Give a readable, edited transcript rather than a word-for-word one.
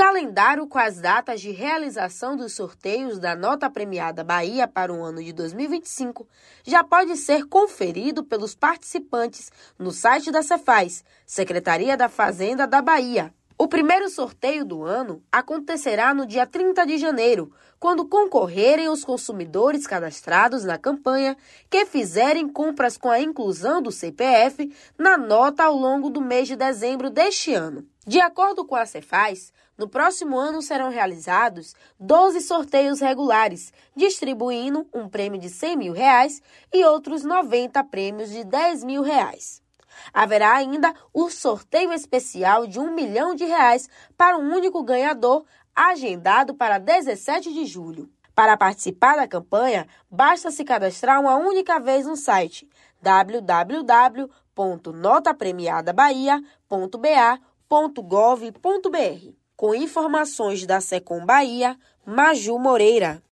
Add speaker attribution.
Speaker 1: calendário com as datas de realização dos sorteios da Nota Premiada Bahia para o ano de 2025 já pode ser conferido pelos participantes no site da Cefaz, Secretaria da Fazenda da Bahia. O primeiro sorteio do ano acontecerá no dia 30 de janeiro, quando concorrerem os consumidores cadastrados na campanha que fizerem compras com a inclusão do CPF na nota ao longo do mês de dezembro deste ano. De acordo com a Cefaz, no próximo ano serão realizados 12 sorteios regulares, distribuindo um prêmio de R$100 mil e outros 90 prêmios de R$10 mil. Haverá ainda o sorteio especial de R$1 milhão para um único ganhador, agendado para 17 de julho. Para participar da campanha, basta se cadastrar uma única vez no site www.notapremiadabahia.ba.gov.br. Com informações da Secom Bahia, Maju Moreira.